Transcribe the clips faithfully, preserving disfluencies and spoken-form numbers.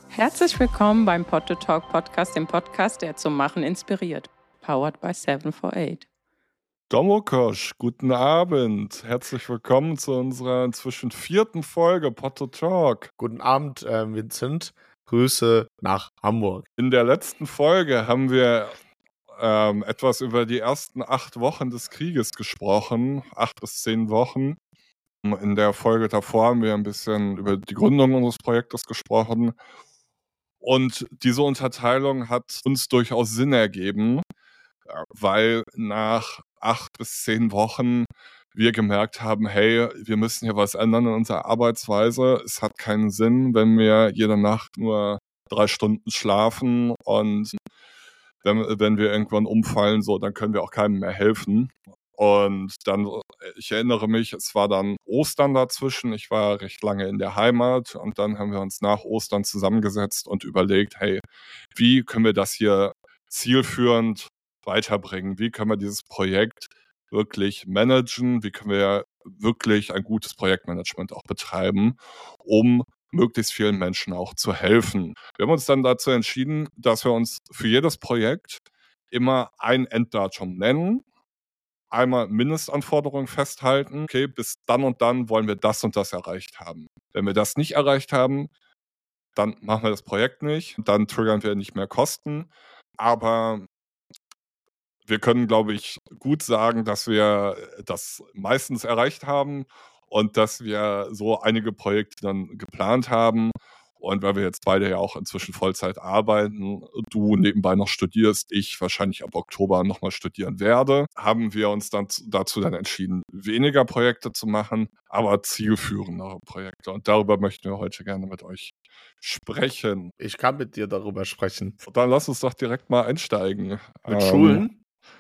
Herzlich willkommen beim Pod to Talk Podcast, dem Podcast, der zum Machen inspiriert. Powered by seven four eight. Domokosch, guten Abend. Herzlich willkommen zu unserer inzwischen vierten Folge Pod to Talk. Guten Abend, äh, Vincent. Grüße nach Hamburg. In der letzten Folge haben wir ähm, etwas über die ersten acht Wochen des Krieges gesprochen. Acht bis zehn Wochen. In der Folge davor haben wir ein bisschen über die Gründung unseres Projektes gesprochen. Und diese Unterteilung hat uns durchaus Sinn ergeben, weil nach acht bis zehn Wochen wir gemerkt haben, hey, wir müssen hier was ändern in unserer Arbeitsweise. Es hat keinen Sinn, wenn wir jede Nacht nur drei Stunden schlafen und wenn, wenn wir irgendwann umfallen, so, dann können wir auch keinem mehr helfen. Und dann, ich erinnere mich, es war dann Ostern dazwischen. Ich war recht lange in der Heimat und dann haben wir uns nach Ostern zusammengesetzt und überlegt, hey, wie können wir das hier zielführend weiterbringen? Wie können wir dieses Projekt wirklich managen? Wie können wir wirklich ein gutes Projektmanagement auch betreiben, um möglichst vielen Menschen auch zu helfen? Wir haben uns dann dazu entschieden, dass wir uns für jedes Projekt immer ein Enddatum nennen, einmal Mindestanforderungen festhalten, okay, bis dann und dann wollen wir das und das erreicht haben. Wenn wir das nicht erreicht haben, dann machen wir das Projekt nicht, dann triggern wir nicht mehr Kosten, aber wir können, glaube ich, gut sagen, dass wir das meistens erreicht haben und dass wir so einige Projekte dann geplant haben. Und weil wir jetzt beide ja auch inzwischen Vollzeit arbeiten, du nebenbei noch studierst, ich wahrscheinlich ab Oktober nochmal studieren werde, haben wir uns dann dazu dann entschieden, weniger Projekte zu machen, aber zielführendere Projekte. Und darüber möchten wir heute gerne mit euch sprechen. Ich kann mit dir darüber sprechen. Dann lass uns doch direkt mal einsteigen. Mit ähm, Schulen?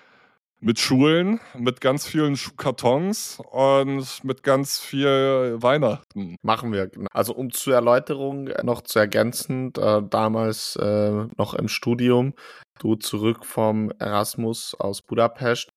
Mit Schulen, mit ganz vielen Schuhkartons und mit ganz viel Weihnachten. Machen wir. Also um zur Erläuterung noch zu ergänzen, äh, damals äh, noch im Studium, du zurück vom Erasmus aus Budapest,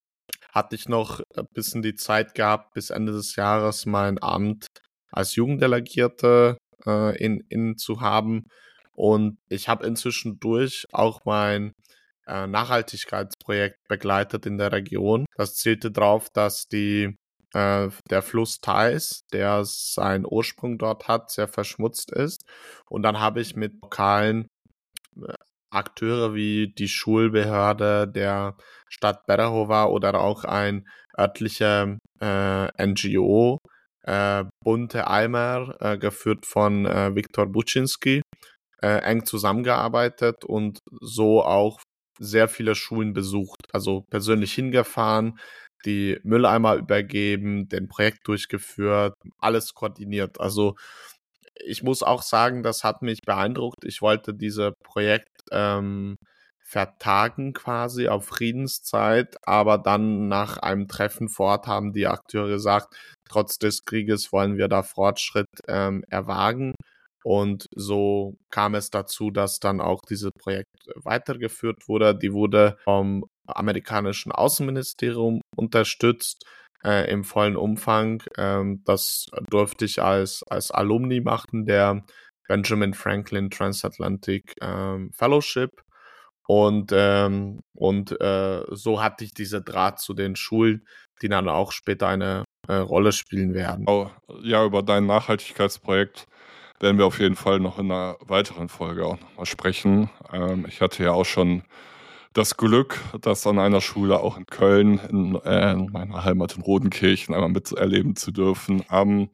hatte ich noch ein bisschen die Zeit gehabt, bis Ende des Jahres mein Amt als Jugenddelegierte äh, in, in zu haben. Und ich habe inzwischen durch auch mein äh, Nachhaltigkeitsprojekt begleitet in der Region. Das zielte darauf, dass die äh, der Fluss Theiß, der seinen Ursprung dort hat, sehr verschmutzt ist. Und dann habe ich mit lokalen äh, Akteure wie die Schulbehörde der Stadt Berehova oder auch ein örtlicher äh, N G O, äh, Bunte Eimer, äh, geführt von äh, Viktor Buczynski, äh, eng zusammengearbeitet und so auch sehr viele Schulen besucht, also persönlich hingefahren, die Mülleimer übergeben, den Projekt durchgeführt, alles koordiniert. Also ich muss auch sagen, das hat mich beeindruckt. Ich wollte dieses Projekt ähm, vertagen quasi auf Friedenszeit, aber dann nach einem Treffen vor Ort haben die Akteure gesagt, trotz des Krieges wollen wir da Fortschritt ähm, erwagen. Und so kam es dazu, dass dann auch dieses Projekt weitergeführt wurde. Die wurde vom amerikanischen Außenministerium unterstützt äh, im vollen Umfang. Ähm, das durfte ich als, als Alumni machen, der Benjamin Franklin Transatlantic ähm, Fellowship. Und, ähm, und äh, so hatte ich diese Draht zu den Schulen, die dann auch später eine äh, Rolle spielen werden. Oh, ja, über dein Nachhaltigkeitsprojekt werden wir auf jeden Fall noch in einer weiteren Folge auch nochmal sprechen. Ähm, ich hatte ja auch schon das Glück, das an einer Schule auch in Köln, in, äh, in meiner Heimat in Rodenkirchen, einmal miterleben zu dürfen. Am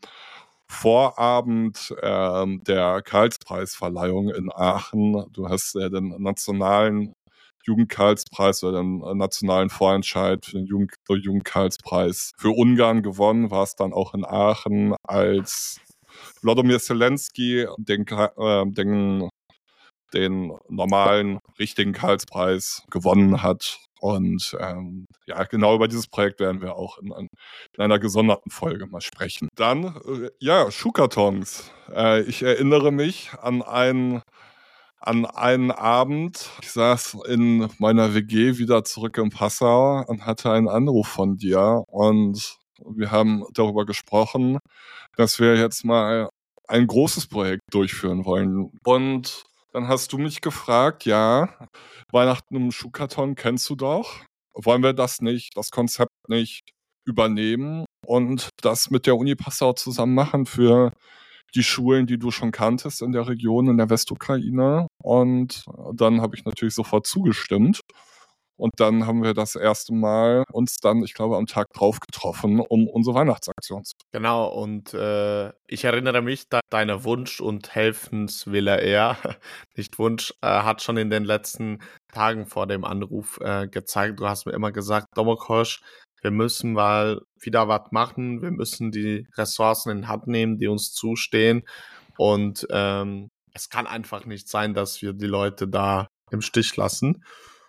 Vorabend äh, der Karlspreisverleihung in Aachen. Du hast ja den nationalen Jugend-Karlspreis oder den nationalen Vorentscheid für den Jugend- Jugend-Karlspreis für Ungarn gewonnen, war es dann auch in Aachen, als Wladimir Zelensky den, äh, den, den normalen, richtigen Karlspreis gewonnen hat. Und ähm, ja, genau über dieses Projekt werden wir auch in, in einer gesonderten Folge mal sprechen. Dann, äh, ja, Schuhkartons. Äh, ich erinnere mich an einen, an einen Abend. Ich saß in meiner W G wieder zurück in Passau und hatte einen Anruf von dir. Und wir haben darüber gesprochen, dass wir jetzt mal ein großes Projekt durchführen wollen. Und dann hast du mich gefragt, ja, Weihnachten im Schuhkarton kennst du doch. Wollen wir das nicht, das Konzept nicht übernehmen und das mit der Uni Passau zusammen machen für die Schulen, die du schon kanntest in der Region, in der Westukraine? Und dann habe ich natürlich sofort zugestimmt. Und dann haben wir das erste Mal uns dann, ich glaube, am Tag drauf getroffen, um unsere Weihnachtsaktion zu machen. Genau, und äh, ich erinnere mich, de deiner Wunsch und Helfenswille eher, nicht Wunsch, äh, hat schon in den letzten Tagen vor dem Anruf äh, gezeigt. Du hast mir immer gesagt, Domokos, wir müssen mal wieder was machen, wir müssen die Ressourcen in Hand nehmen, die uns zustehen. Und ähm, es kann einfach nicht sein, dass wir die Leute da im Stich lassen.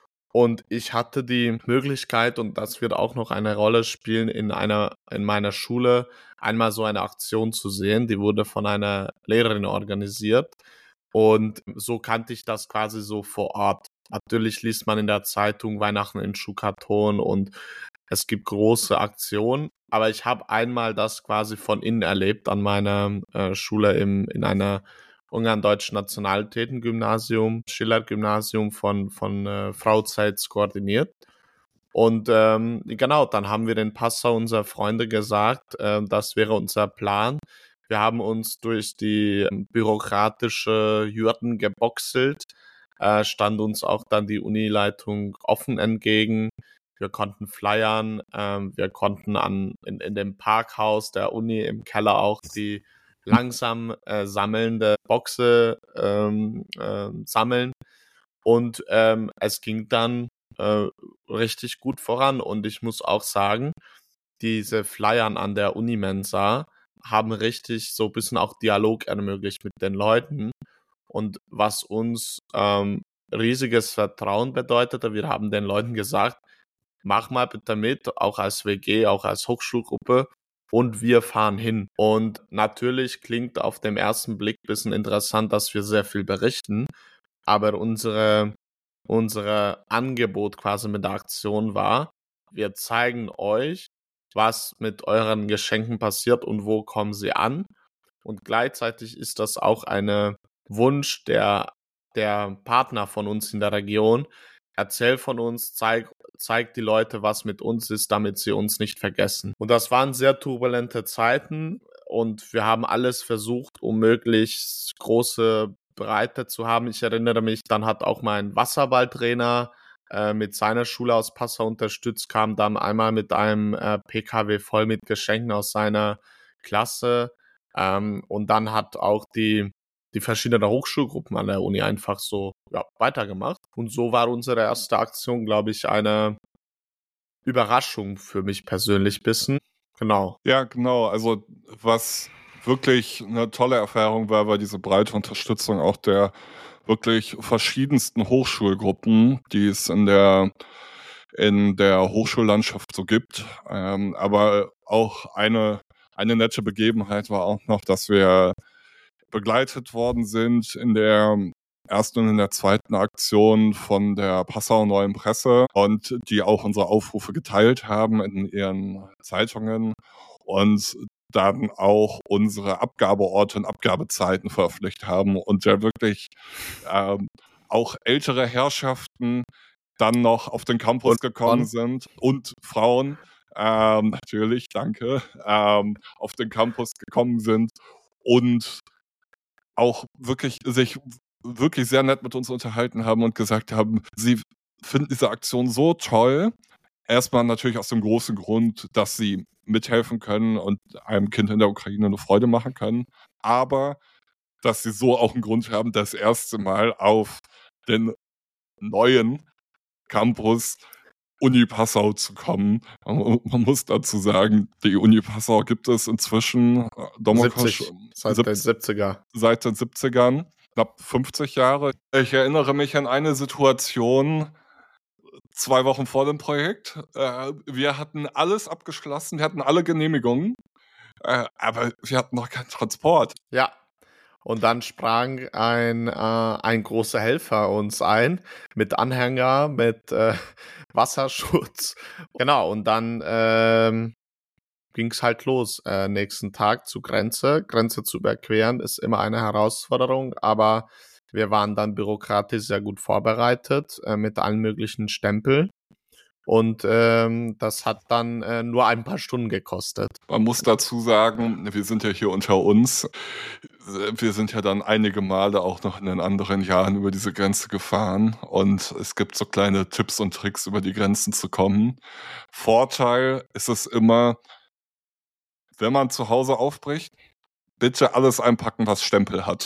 Und ich hatte die Möglichkeit, und das wird auch noch eine Rolle spielen, in einer, in meiner Schule einmal so eine Aktion zu sehen. Die wurde von einer Lehrerin organisiert. Und so kannte ich das quasi so vor Ort. Natürlich liest man in der Zeitung Weihnachten in Schuhkarton und es gibt große Aktionen. Aber ich habe einmal das quasi von innen erlebt an meiner äh, Schule im, in einer Ungarn-Deutschen Nationalitäten-Gymnasium, Schiller-Gymnasium von, von äh, Frau Zeitz koordiniert. Und ähm, genau, dann haben wir den Passau unserer Freunde gesagt, äh, das wäre unser Plan. Wir haben uns durch die bürokratische Hürden geboxelt, äh, stand uns auch dann die Unileitung offen entgegen. Wir konnten flyern, äh, wir konnten an in, in dem Parkhaus der Uni im Keller auch die langsam äh, sammelnde Boxe ähm, äh, sammeln. Und ähm, es ging dann äh, richtig gut voran. Und ich muss auch sagen, diese Flyern an der Unimensa haben richtig so ein bisschen auch Dialog ermöglicht mit den Leuten. Und was uns ähm, riesiges Vertrauen bedeutete, wir haben den Leuten gesagt, mach mal bitte mit, auch als W G, auch als Hochschulgruppe. Und wir fahren hin. Und natürlich klingt auf dem ersten Blick ein bisschen interessant, dass wir sehr viel berichten. Aber unsere, unsere Angebot quasi mit der Aktion war, wir zeigen euch, was mit euren Geschenken passiert und wo kommen sie an. Und gleichzeitig ist das auch ein Wunsch der, der Partner von uns in der Region. Erzähl von uns, zeig, zeig die Leute, was mit uns ist, damit sie uns nicht vergessen. Und das waren sehr turbulente Zeiten und wir haben alles versucht, um möglichst große Breite zu haben. Ich erinnere mich, dann hat auch mein Wasserballtrainer äh, mit seiner Schule aus Passau unterstützt, kam dann einmal mit einem äh, P K W voll mit Geschenken aus seiner Klasse. Ähm, und dann hat auch die die verschiedenen Hochschulgruppen an der Uni einfach so ja, weitergemacht. Und so war unsere erste Aktion, glaube ich, eine Überraschung für mich persönlich ein bisschen. Genau. Ja, genau. Also was wirklich eine tolle Erfahrung war, war diese breite Unterstützung auch der wirklich verschiedensten Hochschulgruppen, die es in der in der Hochschullandschaft so gibt. Ähm, aber auch eine eine nette Begebenheit war auch noch, dass wir begleitet worden sind in der ersten und in der zweiten Aktion von der Passau Neuen Presse und die auch unsere Aufrufe geteilt haben in ihren Zeitungen und dann auch unsere Abgabeorte und Abgabezeiten veröffentlicht haben und ja wirklich ähm, auch ältere Herrschaften dann noch auf den Campus Und gekommen Frauen. sind und Frauen, ähm, natürlich, danke, ähm, auf den Campus gekommen sind und auch wirklich sich wirklich sehr nett mit uns unterhalten haben und gesagt haben, sie finden diese Aktion so toll. Erstmal natürlich aus dem großen Grund, dass sie mithelfen können und einem Kind in der Ukraine eine Freude machen können. Aber dass sie so auch einen Grund haben, das erste Mal auf den neuen Campus Uni Passau zu kommen. Man, man muss dazu sagen, die Uni Passau gibt es inzwischen, äh, Domokos, siebzig, seit den siebziger. seit den siebzigern, knapp fünfzig Jahre. Ich erinnere mich an eine Situation zwei Wochen vor dem Projekt. Äh, wir hatten alles abgeschlossen, wir hatten alle Genehmigungen, äh, aber wir hatten noch keinen Transport. Ja. Und dann sprang ein, äh, ein großer Helfer uns ein mit Anhänger, mit äh, Wasserschutz. Genau, und dann ähm, ging's halt los. Äh, nächsten Tag zur Grenze. Grenze zu überqueren ist immer eine Herausforderung, aber wir waren dann bürokratisch sehr gut vorbereitet äh, mit allen möglichen Stempeln. Und ähm, das hat dann äh, nur ein paar Stunden gekostet. Man muss dazu sagen, wir sind ja hier unter uns. Wir sind ja dann einige Male auch noch in den anderen Jahren über diese Grenze gefahren. Und es gibt so kleine Tipps und Tricks, über die Grenzen zu kommen. Vorteil ist es immer, wenn man zu Hause aufbricht, bitte alles einpacken, was Stempel hat.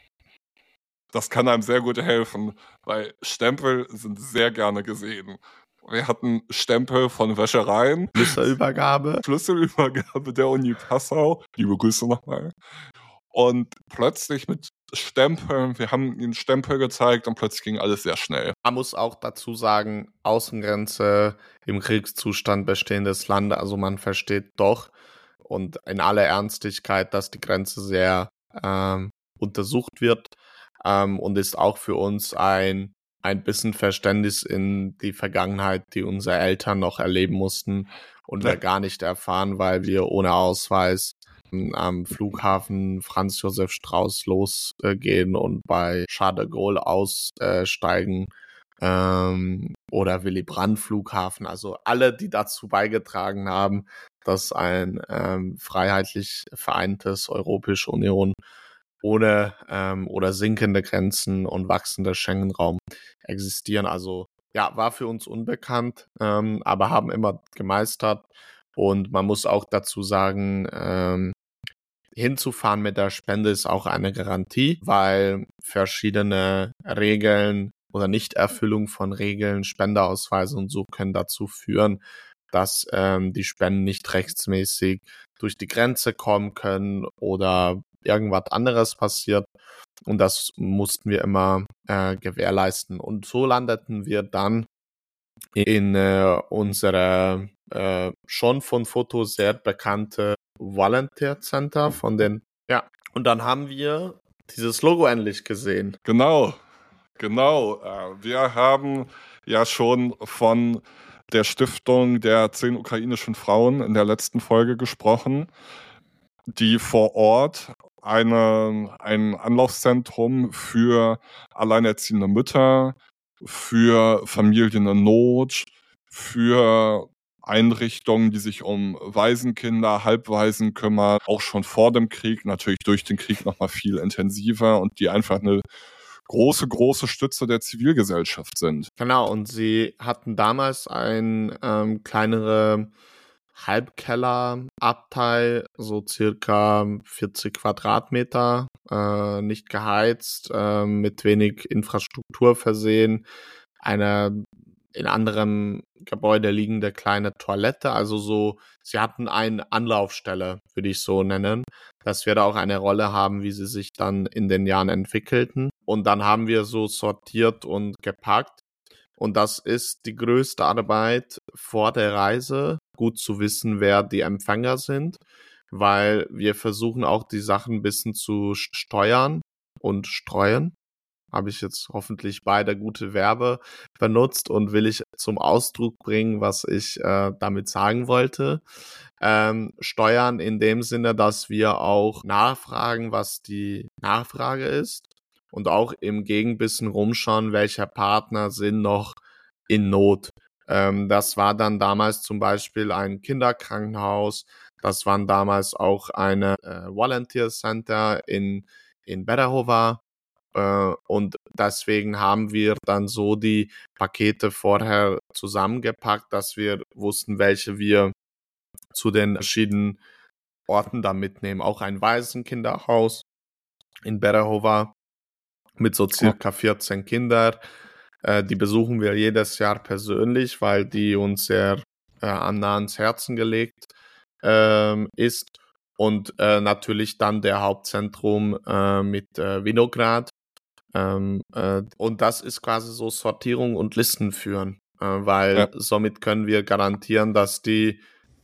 Das kann einem sehr gut helfen, weil Stempel sind sehr gerne gesehen. Wir hatten Stempel von Wäschereien. Schlüsselübergabe. Schlüsselübergabe der Uni Passau. Liebe Grüße nochmal. Und plötzlich mit Stempeln, wir haben ihnen Stempel gezeigt und plötzlich ging alles sehr schnell. Man muss auch dazu sagen, Außengrenze im Kriegszustand bestehendes Land, also man versteht doch und in aller Ernstigkeit, dass die Grenze sehr ähm, untersucht wird ähm, und ist auch für uns ein ein bisschen Verständnis in die Vergangenheit, die unsere Eltern noch erleben mussten und wir gar nicht erfahren, weil wir ohne Ausweis am Flughafen Franz Josef Strauß losgehen und bei Charles de Gaulle aussteigen ähm, oder Willy Brandt Flughafen. Also alle, die dazu beigetragen haben, dass ein ähm, freiheitlich vereintes Europäische Union ohne ähm, oder sinkende Grenzen und wachsender Schengen-Raum existieren. Also ja, war für uns unbekannt, ähm, aber haben immer gemeistert. Und man muss auch dazu sagen, ähm, hinzufahren mit der Spende ist auch eine Garantie, weil verschiedene Regeln oder Nichterfüllung von Regeln, Spendeausweise und so können dazu führen, dass ähm, die Spenden nicht rechtsmäßig durch die Grenze kommen können oder irgendwas anderes passiert. Und das mussten wir immer äh, gewährleisten. Und so landeten wir dann in äh, unserer äh, schon von Fotos sehr bekannte Volunteer Center von den, ja. Und dann haben wir dieses Logo endlich gesehen. Genau, genau. Wir haben ja schon von der Stiftung der zehn ukrainischen Frauen in der letzten Folge gesprochen, die vor Ort eine, ein Anlaufzentrum für alleinerziehende Mütter, für Familien in Not, für Einrichtungen, die sich um Waisenkinder, Halbwaisen kümmern, auch schon vor dem Krieg, natürlich durch den Krieg nochmal viel intensiver und die einfach eine große, große Stütze der Zivilgesellschaft sind. Genau, und sie hatten damals ein ähm, kleinere Halbkellerabteil, so circa vierzig Quadratmeter, äh, nicht geheizt, äh, mit wenig Infrastruktur versehen, eine in anderem Gebäude liegende kleine Toilette, also so, sie hatten eine Anlaufstelle, würde ich so nennen, dass wir da auch eine Rolle haben, wie sie sich dann in den Jahren entwickelten. Und dann haben wir so sortiert und gepackt. Und das ist die größte Arbeit vor der Reise, gut zu wissen, wer die Empfänger sind, weil wir versuchen auch die Sachen ein bisschen zu steuern und streuen. Habe ich jetzt hoffentlich beide gute Verbe benutzt und will ich zum Ausdruck bringen, was ich äh, damit sagen wollte. Ähm, steuern in dem Sinne, dass wir auch nachfragen, was die Nachfrage ist und auch im Gegenbissen rumschauen, welche Partner sind noch in Not. Ähm, das war dann damals zum Beispiel ein Kinderkrankenhaus, das waren damals auch eine äh, Volunteer Center in, in Berehova. Und deswegen haben wir dann so die Pakete vorher zusammengepackt, dass wir wussten, welche wir zu den verschiedenen Orten da mitnehmen. Auch ein Waisenkinderhaus in Berehova mit so circa vierzehn Kindern. Äh, die besuchen wir jedes Jahr persönlich, weil die uns sehr äh, nah ans Herzen gelegt äh, ist. Und äh, natürlich dann der Hauptzentrum äh, mit äh, Vinograd. Ähm, äh, und das ist quasi so Sortierung und Listen führen, äh, weil ja. somit können wir garantieren, dass die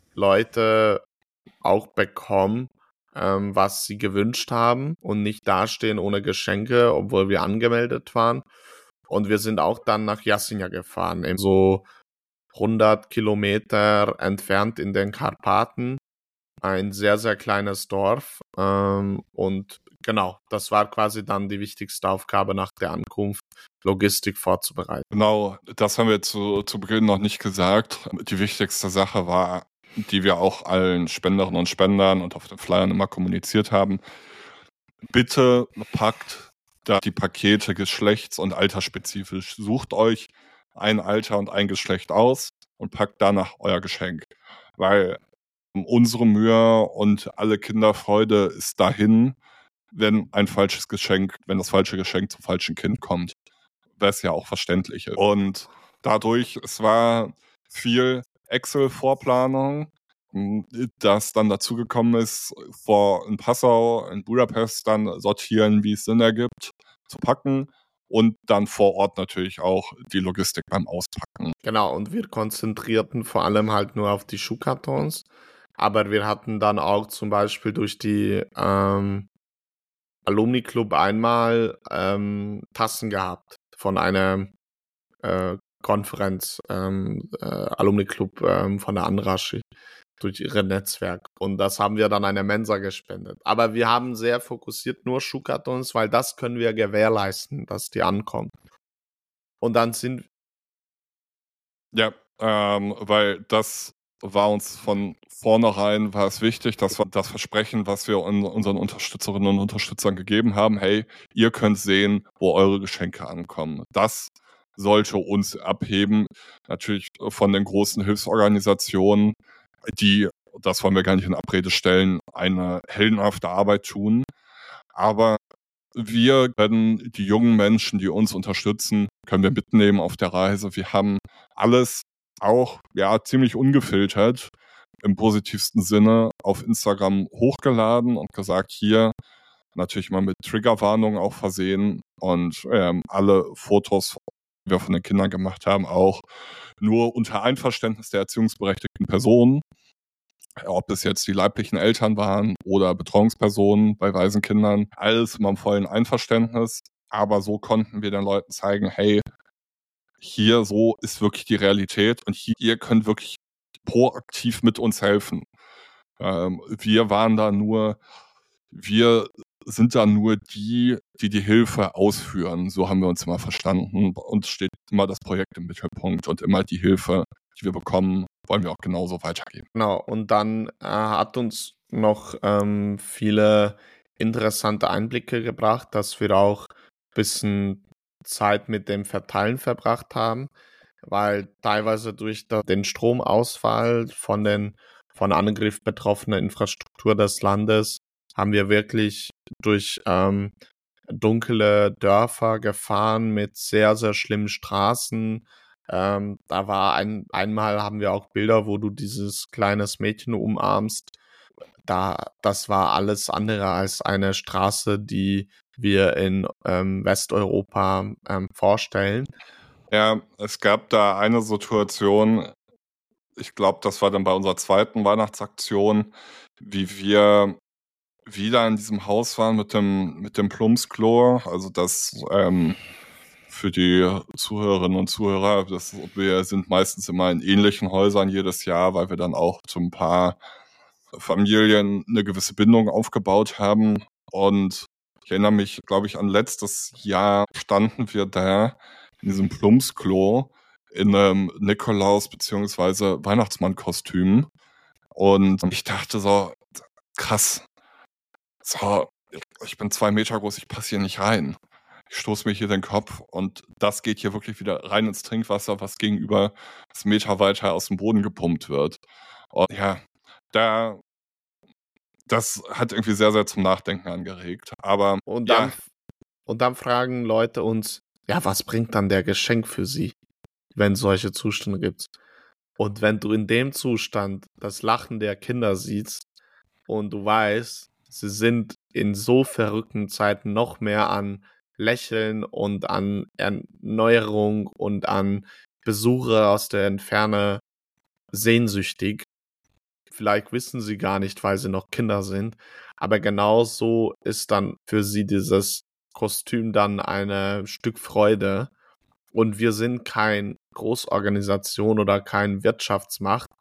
Leute auch bekommen, ähm, was sie gewünscht haben und nicht dastehen ohne Geschenke, obwohl wir angemeldet waren. Und wir sind auch dann nach Jasinja gefahren, eben so hundert Kilometer entfernt in den Karpaten. ein sehr, sehr kleines Dorf. Ähm, und genau, das war quasi dann die wichtigste Aufgabe nach der Ankunft, Logistik vorzubereiten. Genau, das haben wir zu, zu Beginn noch nicht gesagt. Die wichtigste Sache war, die wir auch allen Spenderinnen und Spendern und auf den Flyern immer kommuniziert haben. Bitte packt da die Pakete geschlechts- und altersspezifisch. Sucht euch ein Alter und ein Geschlecht aus und packt danach euer Geschenk. Weil unsere Mühe und alle Kinderfreude ist dahin, wenn ein falsches Geschenk, wenn das falsche Geschenk zum falschen Kind kommt. Was ja auch verständlich ist. Und dadurch, es war viel Excel-Vorplanung, das dann dazu gekommen ist, vor in Passau, in Budapest dann sortieren, wie es Sinn ergibt, zu packen und dann vor Ort natürlich auch die Logistik beim Auspacken. Genau, und wir konzentrierten vor allem halt nur auf die Schuhkartons, aber wir hatten dann auch zum Beispiel durch die ähm, Alumni Club einmal ähm, Tassen gehabt von einer äh, Konferenz, ähm, äh, Alumni Club ähm, von der Anrashi durch ihr Netzwerk. Und das haben wir dann einer Mensa gespendet. Aber wir haben sehr fokussiert nur Schuhkartons, weil das können wir gewährleisten, dass die ankommen. Und dann sind... Ja, ähm, weil das war uns von vornherein war es wichtig, dass wir das Versprechen, was wir unseren Unterstützerinnen und Unterstützern gegeben haben, hey, ihr könnt sehen, wo eure Geschenke ankommen. Das sollte uns abheben, natürlich von den großen Hilfsorganisationen, die, das wollen wir gar nicht in Abrede stellen, eine heldenhafte Arbeit tun. Aber wir können die jungen Menschen, die uns unterstützen, können wir mitnehmen auf der Reise. Wir haben alles auch ja ziemlich ungefiltert im positivsten Sinne auf Instagram hochgeladen und gesagt, hier natürlich mal mit Triggerwarnungen auch versehen und ähm, alle Fotos, die wir von den Kindern gemacht haben, auch nur unter Einverständnis der erziehungsberechtigten Personen. Ob es jetzt die leiblichen Eltern waren oder Betreuungspersonen bei Waisenkindern, alles immer im vollen Einverständnis. Aber so konnten wir den Leuten zeigen, hey, hier so ist wirklich die Realität und hier, ihr könnt wirklich proaktiv mit uns helfen. Ähm, wir waren da nur, wir sind da nur die, die die Hilfe ausführen. So haben wir uns immer verstanden. Bei uns steht immer das Projekt im Mittelpunkt und immer die Hilfe, die wir bekommen, wollen wir auch genauso weitergeben. Genau, und dann äh, hat uns noch ähm, viele interessante Einblicke gebracht, dass wir auch ein bisschen Zeit mit dem Verteilen verbracht haben, weil teilweise durch da, den Stromausfall von den von Angriff betroffenen Infrastruktur des Landes haben wir wirklich durch ähm, dunkle Dörfer gefahren mit sehr, sehr schlimmen Straßen. Ähm, da war ein, einmal haben wir auch Bilder, wo du dieses kleines Mädchen umarmst. Da, das war alles andere als eine Straße, die wir in ähm, Westeuropa ähm, vorstellen. Ja, es gab da eine Situation, ich glaube, das war dann bei unserer zweiten Weihnachtsaktion, wie wir wieder in diesem Haus waren mit dem, mit dem Plumpsklo, also das ähm, für die Zuhörerinnen und Zuhörer, das, wir sind meistens immer in ähnlichen Häusern jedes Jahr, weil wir dann auch zu ein paar Familien eine gewisse Bindung aufgebaut haben. Und ich erinnere mich, glaube ich, an letztes Jahr standen wir da in diesem Plumpsklo in einem Nikolaus- bzw. Weihnachtsmann-Kostüm. Und ich dachte so, krass, so, ich bin zwei Meter groß, ich passe hier nicht rein. Ich stoße mir hier den Kopf und das geht hier wirklich wieder rein ins Trinkwasser, was gegenüber das Meter weiter aus dem Boden gepumpt wird. Und ja, da, das hat irgendwie sehr, sehr zum Nachdenken angeregt. Aber Und ja, dann, und dann fragen Leute uns, ja, was bringt dann der Geschenk für sie, wenn solche Zustände gibt? Und wenn du in dem Zustand das Lachen der Kinder siehst und du weißt, sie sind in so verrückten Zeiten noch mehr an Lächeln und an Erneuerung und an Besuche aus der Ferne sehnsüchtig. Vielleicht wissen sie gar nicht, weil sie noch Kinder sind. Aber genau so ist dann für sie dieses Kostüm dann ein Stück Freude. Und wir sind kein Großorganisation oder kein Wirtschaftsmacht,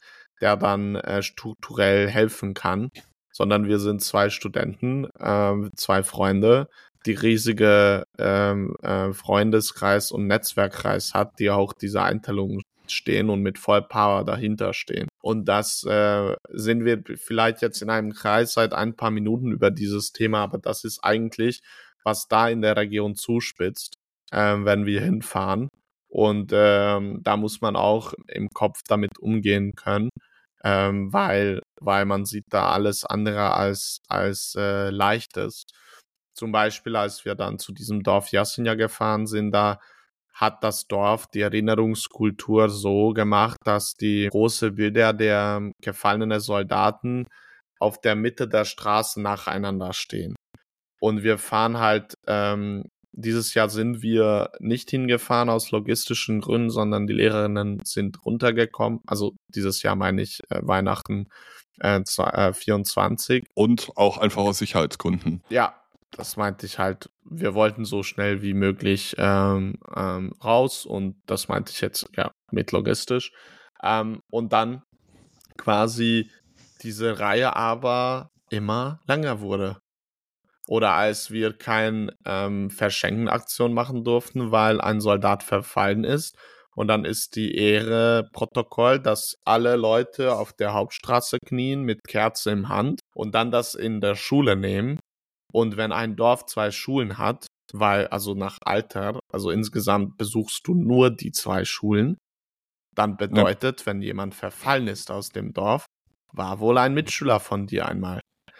der dann äh, strukturell helfen kann, sondern wir sind zwei Studenten, äh, zwei Freunde, die riesige ähm, äh, Freundeskreis und Netzwerkkreis hat, die auch diese Einteilung stehen und mit Vollpower dahinter stehen. Und das äh, sind wir vielleicht jetzt in einem Kreis seit ein paar Minuten über dieses Thema, aber das ist eigentlich, was da in der Region zuspitzt, äh, wenn wir hinfahren. Und ähm, da muss man auch im Kopf damit umgehen können, ähm, weil, weil man sieht da alles andere als, als äh, leichtes. Zum Beispiel, als wir dann zu diesem Dorf Jasinja gefahren sind, da hat das Dorf die Erinnerungskultur so gemacht, dass die große Bilder der gefallenen Soldaten auf der Mitte der Straße nacheinander stehen. Und wir fahren halt, ähm, dieses Jahr sind wir nicht hingefahren aus logistischen Gründen, sondern die Lehrerinnen sind runtergekommen. Also dieses Jahr meine ich äh, Weihnachten äh, vierundzwanzig. Und auch einfach aus Sicherheitsgründen. Ja, das meinte ich halt, wir wollten so schnell wie möglich ähm, ähm, raus und das meinte ich jetzt ja mit logistisch. Ähm, und dann quasi diese Reihe aber immer länger wurde. Oder als wir keine ähm, Verschenken-Aktion machen durften, weil ein Soldat verfallen ist. Und dann ist die Ehre Protokoll, dass alle Leute auf der Hauptstraße knien mit Kerze im Hand und dann das in der Schule nehmen. Und wenn ein Dorf zwei Schulen hat, weil, also nach Alter, also insgesamt besuchst du nur die zwei Schulen, dann bedeutet, ja, wenn jemand verfallen ist aus dem Dorf, war wohl ein Mitschüler von dir einmal.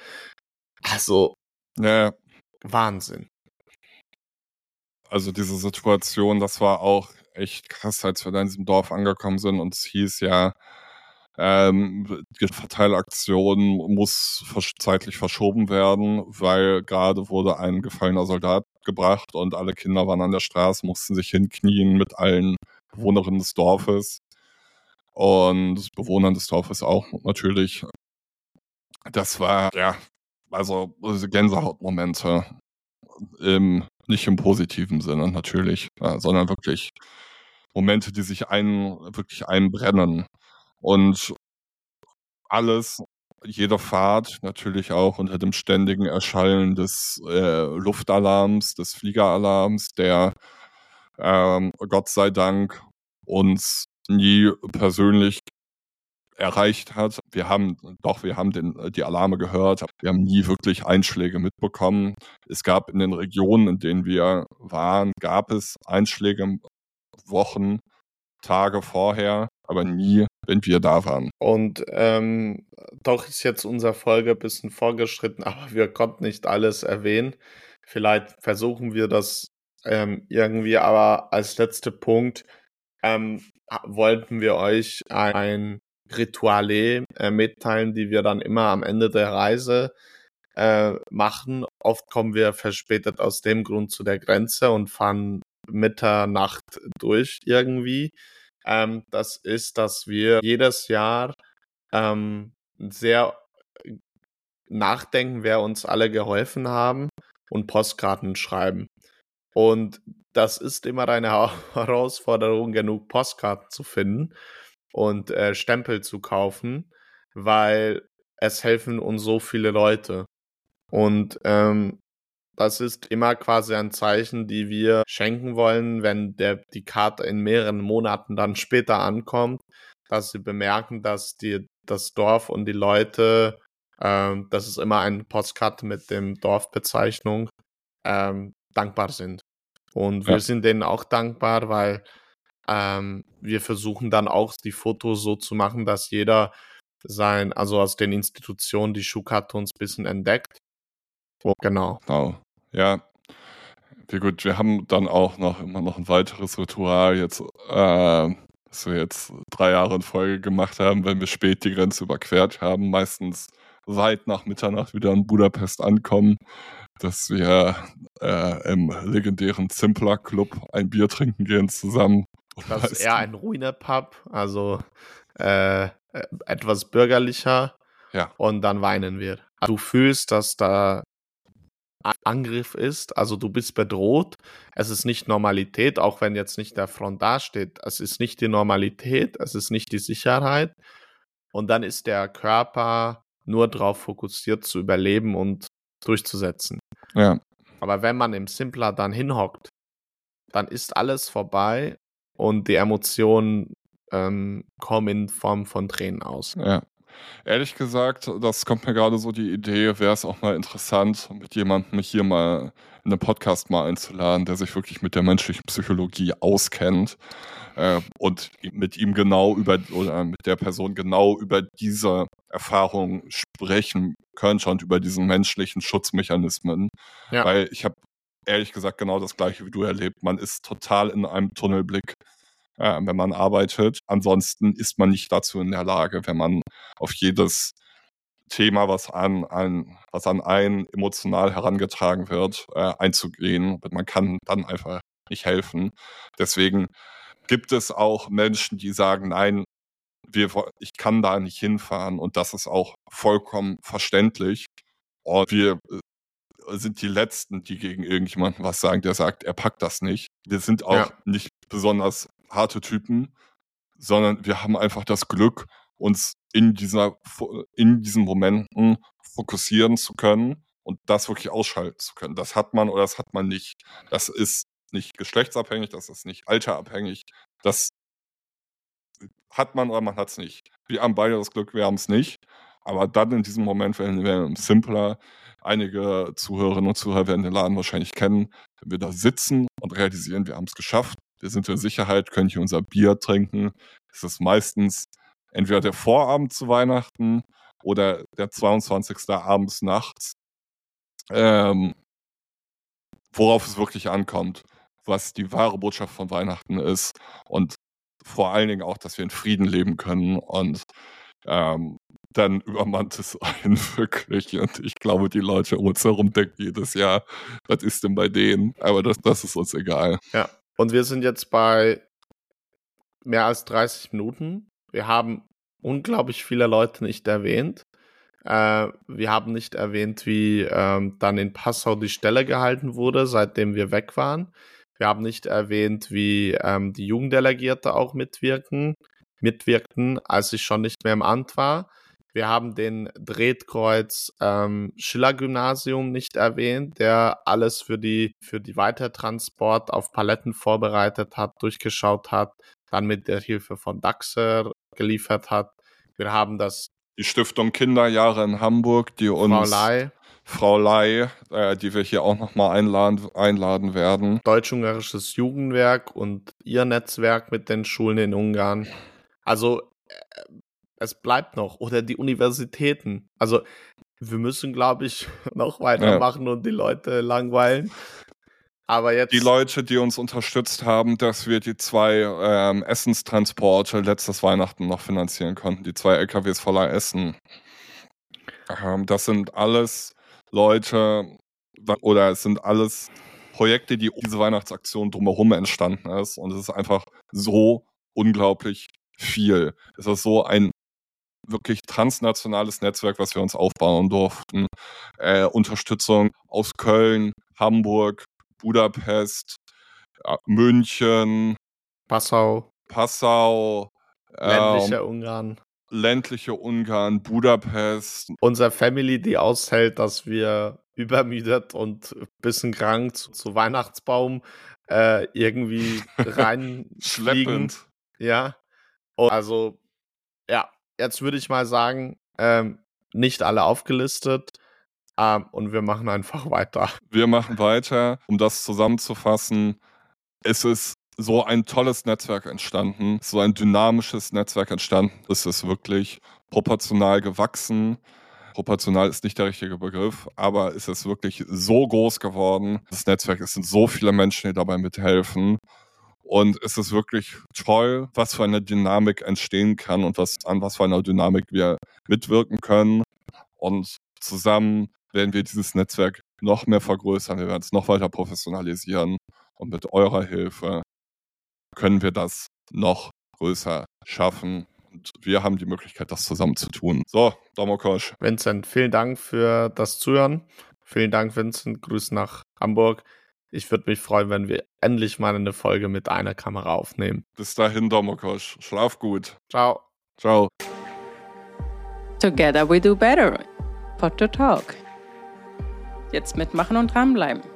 Also, ja, Wahnsinn. Also diese Situation, das war auch echt krass, als wir da in diesem Dorf angekommen sind und es hieß ja, ähm, die Verteilaktion muss versch- zeitlich verschoben werden, weil gerade wurde ein gefallener Soldat gebracht und alle Kinder waren an der Straße, mussten sich hinknien mit allen Bewohnerinnen des Dorfes und Bewohnern des Dorfes auch natürlich. Das war, ja, also diese Gänsehautmomente im, nicht im positiven Sinne natürlich, ja, sondern wirklich Momente, die sich ein, wirklich einbrennen. Und alles, jede Fahrt natürlich auch unter dem ständigen Erschallen des äh, Luftalarms, des Fliegeralarms, der ähm, Gott sei Dank uns nie persönlich erreicht hat. Wir haben, doch, wir haben den, die Alarme gehört, wir haben nie wirklich Einschläge mitbekommen. Es gab in den Regionen, in denen wir waren, gab es Einschläge Wochen, Tage vorher, aber nie, wenn wir da waren. Und ähm, doch ist jetzt unsere Folge ein bisschen vorgeschritten, aber wir konnten nicht alles erwähnen. Vielleicht versuchen wir das ähm, irgendwie, aber als letzter Punkt ähm, wollten wir euch ein, ein Rituale äh, mitteilen, die wir dann immer am Ende der Reise äh, machen. Oft kommen wir verspätet aus dem Grund zu der Grenze und fahren Mitternacht durch irgendwie. Ähm, das ist, dass wir jedes Jahr ähm, sehr nachdenken, wer uns alle geholfen haben und Postkarten schreiben. Und das ist immer eine Herausforderung, genug Postkarten zu finden und äh, Stempel zu kaufen, weil es helfen uns so viele Leute. Und ähm, das ist immer quasi ein Zeichen, die wir schenken wollen, wenn der, die Karte in mehreren Monaten dann später ankommt, dass sie bemerken, dass die, das Dorf und die Leute, ähm, das ist immer eine Postkarte mit dem Dorfbezeichnung, ähm, dankbar sind. Und wir Ja. sind denen auch dankbar, weil ähm, wir versuchen dann auch die Fotos so zu machen, dass jeder sein, also aus den Institutionen die Schuhkartons ein bisschen entdeckt. Oh, genau. Genau. Ja. Wie gut, wir haben dann auch noch immer noch ein weiteres Ritual jetzt, äh, das wir jetzt drei Jahre in Folge gemacht haben, wenn wir spät die Grenze überquert haben, meistens weit nach Mitternacht wieder in Budapest ankommen, dass wir äh, im legendären Zimpler Club ein Bier trinken gehen zusammen. Und Das ist meistens- eher ein Ruine-Pub, also äh, äh, etwas bürgerlicher. Ja. Und dann weinen wir. Du fühlst, dass da ein Angriff ist, also du bist bedroht. Es ist nicht Normalität, auch wenn jetzt nicht der Front dasteht. Es ist nicht die Normalität, es ist nicht die Sicherheit. Und dann ist der Körper nur darauf fokussiert, zu überleben und durchzusetzen. Ja. Aber wenn man im Simpler dann hinhockt, dann ist alles vorbei und die Emotionen ähm, kommen in Form von Tränen aus. Ja. Ehrlich gesagt, das kommt mir gerade so die Idee, wäre es auch mal interessant, mit jemandem mich hier mal in einen Podcast mal einzuladen, der sich wirklich mit der menschlichen Psychologie auskennt äh, und mit ihm genau über oder mit der Person genau über diese Erfahrung sprechen könnte und über diesen menschlichen Schutzmechanismen. Ja. Weil ich habe ehrlich gesagt genau das Gleiche wie du erlebt. Man ist total in einem Tunnelblick, äh, wenn man arbeitet. Ansonsten ist man nicht dazu in der Lage, wenn man auf jedes Thema, was an, an, was an einen emotional herangetragen wird, äh, einzugehen. Man kann dann einfach nicht helfen. Deswegen gibt es auch Menschen, die sagen, nein, wir, ich kann da nicht hinfahren, und das ist auch vollkommen verständlich. Und wir äh, sind die Letzten, die gegen irgendjemanden was sagen, der sagt, er packt das nicht. Wir sind auch Ja. nicht besonders harte Typen, sondern wir haben einfach das Glück, uns in dieser in diesen Momenten fokussieren zu können und das wirklich ausschalten zu können. Das hat man oder das hat man nicht. Das ist nicht geschlechtsabhängig, das ist nicht alterabhängig. Das hat man oder man hat es nicht. Wir haben beide das Glück, wir haben es nicht. Aber dann in diesem Moment, wenn wir simpler, einige Zuhörerinnen und Zuhörer werden den Laden wahrscheinlich kennen, wenn wir da sitzen und realisieren, wir haben es geschafft, wir sind in Sicherheit, können hier unser Bier trinken. Es ist meistens entweder der Vorabend zu Weihnachten oder der zweiundzwanzigste abends nachts, ähm, worauf es wirklich ankommt, was die wahre Botschaft von Weihnachten ist und vor allen Dingen auch, dass wir in Frieden leben können, und ähm, dann übermannt es einen wirklich, und ich glaube, die Leute um uns herum denken jedes Jahr, was ist denn bei denen? Aber das, das ist uns egal. Ja, und wir sind jetzt bei mehr als dreißig Minuten. Wir haben unglaublich viele Leute nicht erwähnt. Äh, wir haben nicht erwähnt, wie ähm, dann in Passau die Stelle gehalten wurde, seitdem wir weg waren. Wir haben nicht erwähnt, wie ähm, die Jugenddelegierte auch mitwirken, mitwirkten, als ich schon nicht mehr im Amt war. Wir haben den Drehtkreuz ähm, Schiller-Gymnasium nicht erwähnt, der alles für die, für die Weitertransport auf Paletten vorbereitet hat, durchgeschaut hat, dann mit der Hilfe von Daxer geliefert hat. Wir haben das Die Stiftung Kinderjahre in Hamburg, die uns Frau Ley, Frau Ley, äh, die wir hier auch nochmal einladen, einladen werden. Deutsch-Ungarisches Jugendwerk und ihr Netzwerk mit den Schulen in Ungarn. Also äh, es bleibt noch. Oder die Universitäten. Also wir müssen, glaube ich, noch weitermachen und die Leute langweilen. Aber jetzt Die Leute, die uns unterstützt haben, dass wir die zwei ähm, Essenstransporte letztes Weihnachten noch finanzieren konnten, die zwei L K Ws voller Essen. Ähm, das sind alles Leute oder es sind alles Projekte, die um diese Weihnachtsaktion drumherum entstanden ist, und es ist einfach so unglaublich viel. Es ist so ein wirklich transnationales Netzwerk, was wir uns aufbauen durften. Äh, Unterstützung aus Köln, Hamburg, Budapest, ja, München, Passau, Passau, ländliche ähm, Ungarn. ländliche Ungarn, Budapest. Unser Family, die aushält, dass wir übermüdet und ein bisschen krank zu, zu Weihnachtsbaum äh, irgendwie reinfliegen. Schleppend. Ja. Und also, ja, jetzt würde ich mal sagen, ähm, nicht alle aufgelistet. Ähm, und wir machen einfach weiter. Wir machen weiter. Um das zusammenzufassen, es ist so ein tolles Netzwerk entstanden, so ein dynamisches Netzwerk entstanden. Es ist wirklich proportional gewachsen. Proportional ist nicht der richtige Begriff, aber es ist wirklich so groß geworden. Das Netzwerk, es sind so viele Menschen, die dabei mithelfen. Und es ist wirklich toll, was für eine Dynamik entstehen kann und was, an was für einer Dynamik wir mitwirken können. Und zusammen werden wir dieses Netzwerk noch mehr vergrößern. Wir werden es noch weiter professionalisieren. Und mit eurer Hilfe können wir das noch größer schaffen. Und wir haben die Möglichkeit, das zusammen zu tun. So, Domokosch. Vincent, vielen Dank für das Zuhören. Vielen Dank, Vincent. Grüße nach Hamburg. Ich würde mich freuen, wenn wir endlich mal eine Folge mit einer Kamera aufnehmen. Bis dahin, Domokosch. Schlaf gut. Ciao. Ciao. Together we do better. Pod to Talk. Jetzt mitmachen und dranbleiben.